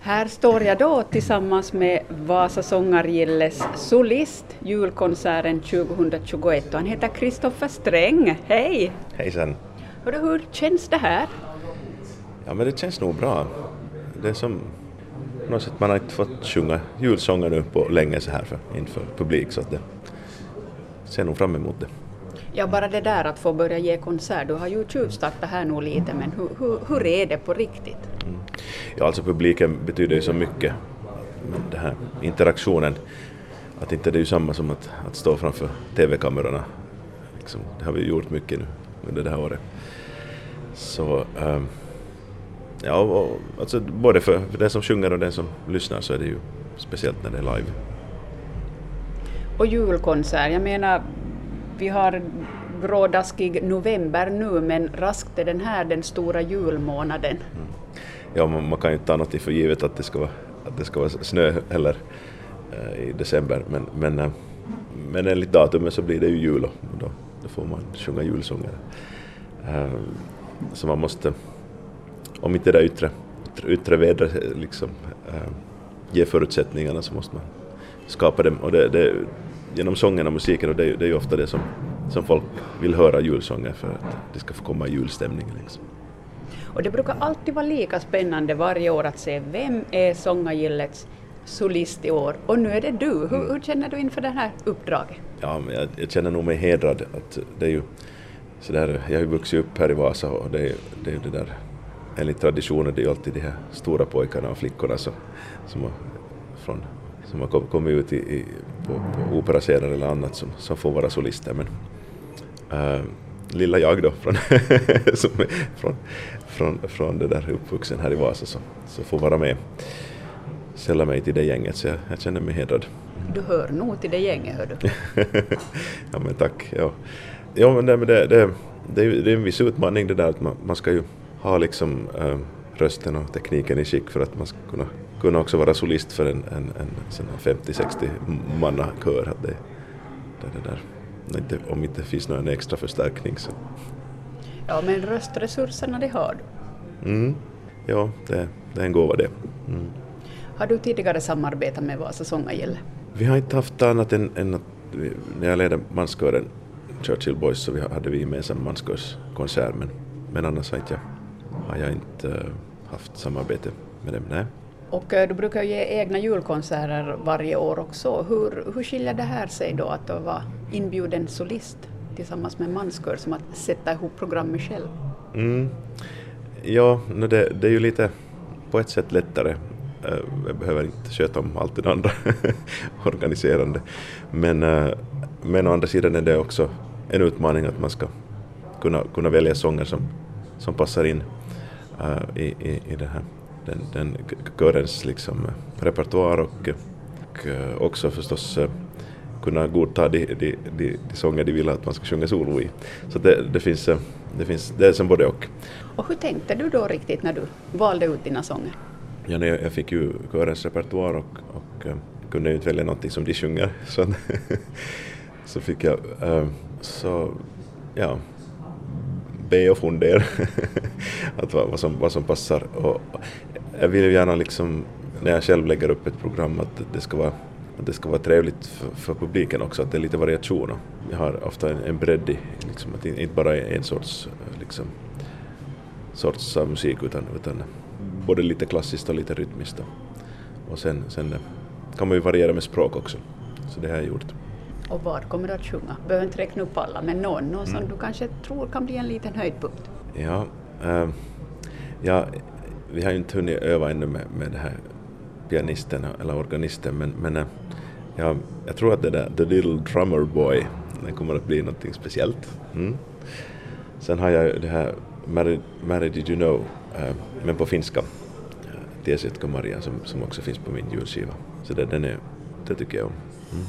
Här står jag då tillsammans med Vasa Sångargilles solist, julkonserten 2021. Och han heter Kristoffer Sträng. Hej! Hejsan! Hur känns det här? Ja, men det känns nog bra. Det är som på något sätt man har inte fått sjunga julsånger nu på länge så här inför publik, så att det ser nog fram emot det. Ja, bara det där att få börja ge konsert. Du har ju tjuvstartat här nog lite, men hur är det på riktigt? Ja, alltså publiken betyder ju så mycket. Men den här interaktionen, att inte det är ju samma som att stå framför tv-kamerorna. Liksom, det har vi gjort mycket nu under det här året. Så ja, och, alltså, både för den som sjunger och den som lyssnar så är det ju speciellt när det är live. Och julkonsert, jag menar, vi har grådaskig november nu, men raskt är den stora julmånaden. Ja, man kan ju inte ta något för givet att det ska vara snö heller i december, men enligt datumet så blir det ju jul och då får man sjunga julsånger. Så man måste, om inte det yttre vädret liksom ger förutsättningarna, så måste man skapa dem, och det genom sången och musiken, och det är ju ofta det som folk vill höra, julsånger, för att det ska få komma julstämning liksom. Och det brukar alltid vara lika spännande varje år att se vem är Sångargillets solist i år. Och nu är det du. Hur känner du inför det här uppdraget? Ja, men jag känner nog mig hedrad. Att det är ju så där, jag har ju vuxit upp här i Vasa, och det är ju det där, enligt traditionen, det är ju alltid de här stora pojkarna och flickorna som har kommit ut på operascener eller annat som får vara solister. Men lilla jag då från det där uppvuxen här i Vasa, så får vara med, sälla mig till det gänget, så jag känner mig hedrad. Du hör nog till det gänget, hör du. Ja, men tack. Ja, men det är en viss utmaning det där, att man ska ju ha liksom rösten och tekniken i skick för att man ska kunna också vara solist för en 50-60 mannakör. Det där. Inte, om inte finns någon extra förstärkning så. Ja, men röstresurserna, det har du. Ja, det är en gåva det. Har du tidigare samarbetat med Vasa Sångargille? Vi har inte haft annat än att när jag ledde manskören Churchill Boys, så hade vi gemensam manskörskonsert, men annars har jag inte haft samarbete med dem, nej. Och du brukar ge egna julkonserter varje år också. Hur skiljer det här sig då att vara inbjuden solist tillsammans med manskör, som att sätta ihop programmet själv? Ja, det är ju lite på ett sätt lättare. Jag behöver inte sköta om allt det andra organiserande. Men å andra sidan är det också en utmaning att man ska kunna välja sånger som passar in i det här. Den körens liksom repertoar, och också förstås kunna godta de sånger de vill att man ska sjunga solo i. Så det finns det är som både och. Och hur tänkte du då riktigt när du valde ut dina sånger? Ja, jag fick ju körens repertoar och kunde ju inte välja någonting som de sjunger, så fick jag be och fundera att vad som passar. Och jag vill ju gärna liksom, när jag själv lägger upp ett program, att det ska vara trevligt för publiken också, att det är lite variation. Jag har ofta en bredd i, liksom, att inte bara en sorts musik, utan både lite klassiskt och lite rytmiskt. Och sen kan man ju variera med språk också. Så det har jag gjort. Och vad kommer du att sjunga? Behöver inte räkna upp alla, men någon som du kanske tror kan bli en liten höjdpunkt. Ja, vi har ju inte hunnit öva ännu med det här pianisten eller organisten, men jag tror att det där The Little Drummer Boy, det kommer att bli något speciellt. Sen har jag det här Mary Did You Know, men på finska, Tiesetkö Maria, som också finns på min julskiva. Så det tycker jag om.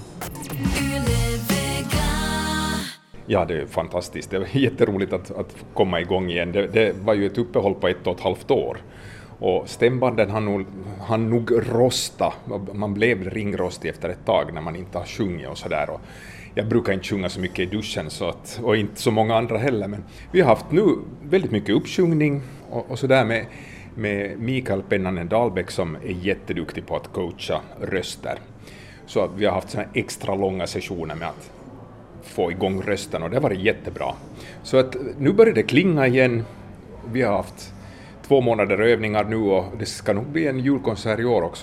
Ja, det är fantastiskt. Det är jätteroligt att komma igång igen. Det var ju ett uppehåll på 1,5 år. Och stämbanden han nog rosta. Man blev ringrostig efter ett tag när man inte har sjungit och sådär. Och jag brukar inte sjunga så mycket i duschen, och inte så många andra heller. Men vi har haft nu väldigt mycket uppsjungning och sådär med Mikael Pennanen Dahlbäck som är jätteduktig på att coacha röster. Så vi har haft såna extra långa sessioner med att få igång rösten och det har varit jättebra. Så att nu börjar det klinga igen. Vi har haft 2 månader övningar nu och det ska nog bli en julkonsert i år också.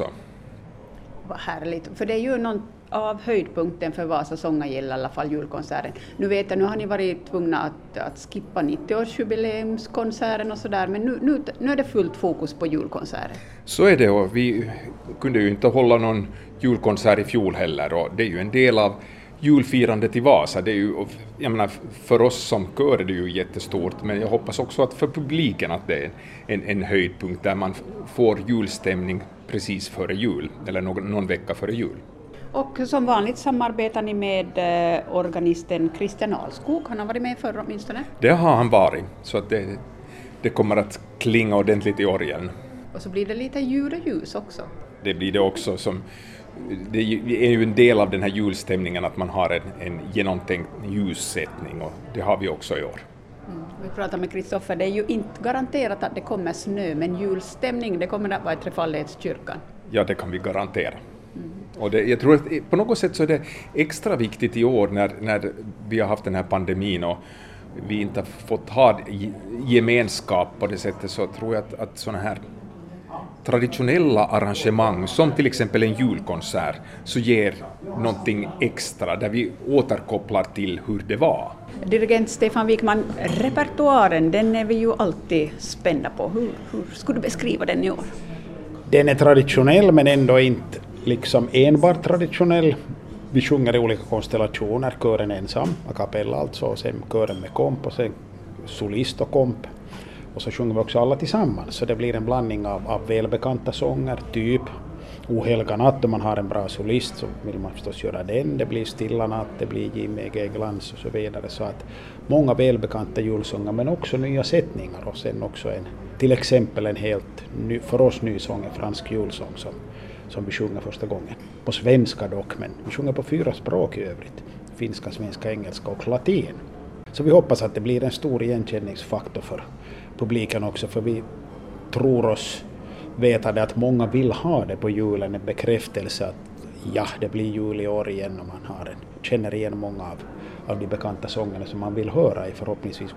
Vad härligt, för det är ju någon av höjdpunkten för Vasa Sångagill i alla fall, julkonserten. Nu vet jag, nu har ni varit tvungna att skippa 90-årsjubileumskonserten och sådär, men nu är det fullt fokus på julkonserten. Så är det, och vi kunde ju inte hålla någon julkonsert i fjol heller, och det är ju en del av julfirandet i Vasa. Det är ju, jag menar, för oss som kör är det ju jättestort, men jag hoppas också att för publiken att det är en höjdpunkt där man får julstämning precis före jul, eller någon vecka före jul. Och som vanligt samarbetar ni med organisten Christian Alskog. Han har varit med förr åtminstone. Det har han varit, så att det kommer att klinga ordentligt i år igen. Och så blir det lite juleljus också. Det blir det också. Det är ju en del av den här julstämningen att man har en genomtänkt ljussättning, och det har vi också i år. Vi pratar med Kristoffer, det är ju inte garanterat att det kommer snö, men julstämning, det kommer att vara i Trefaldighetskyrkan. Ja, det kan vi garantera. Och jag tror att på något sätt så är det extra viktigt i år när vi har haft den här pandemin och vi inte har fått ha gemenskap på det sättet, så tror jag att sådana här traditionella arrangemang som till exempel en julkonsert så ger någonting extra där vi återkopplar till hur det var. Dirigent Stefan Wikman, repertoaren, den är vi ju alltid spända på. Hur skulle du beskriva den i år? Den är traditionell men ändå inte liksom enbart traditionell. Vi sjunger i olika konstellationer, kören ensam, a cappella alltså, och sen kören med komp och sen solist och komp. Och så sjunger vi också alla tillsammans, så det blir en blandning av välbekanta sånger, typ O helga natt, om man har en bra solist så vill man förstås göra den. Det blir Stilla natt, det blir Jimmy G. Glans och så vidare. Så att många välbekanta julsånger men också nya sättningar, och sen också till exempel en helt för oss ny sång, en fransk julsång som vi sjunger första gången. På svenska dock, men vi sjunger på 4 språk i övrigt. Finska, svenska, engelska och latin. Så vi hoppas att det blir en stor igenkänningsfaktor för publiken också, för vi tror oss veta det att många vill ha det på julen, en bekräftelse att ja, det blir jul i år igen, och man känner igen många av de bekanta sångerna som man vill höra i förhoppningsvis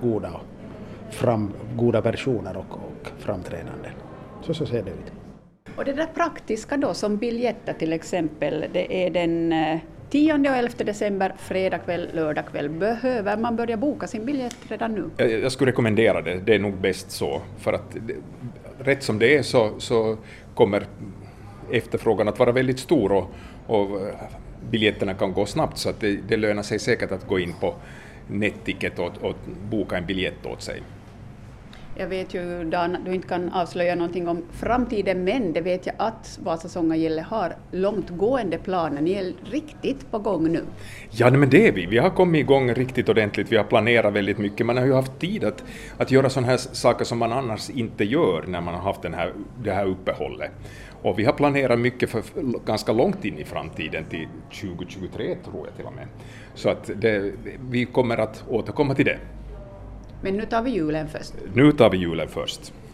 goda versioner och framträdanden. Så ser det ut. Och det där praktiska då, som biljetter till exempel, det är den 10 och 11 december, fredag kväll, lördag kväll. Behöver man börja boka sin biljett redan nu? Jag skulle rekommendera det. Det är nog bäst så. För att rätt som det är så kommer efterfrågan att vara väldigt stor och biljetterna kan gå snabbt. Så att det lönar sig säkert att gå in på Netticket och boka en biljett åt sig. Jag vet ju, Dan, att du inte kan avslöja någonting om framtiden, men det vet jag att Vasa Sångagill har långtgående planer. Ni är riktigt på gång nu. Ja, men det är vi. Vi har kommit igång riktigt ordentligt. Vi har planerat väldigt mycket. Man har ju haft tid att göra sådana här saker som man annars inte gör när man har haft det här uppehållet. Och vi har planerat mycket för ganska långt in i framtiden, till 2023 tror jag till och med. Så att vi kommer att återkomma till det. Men nu tar vi julen först. Nu tar vi julen först.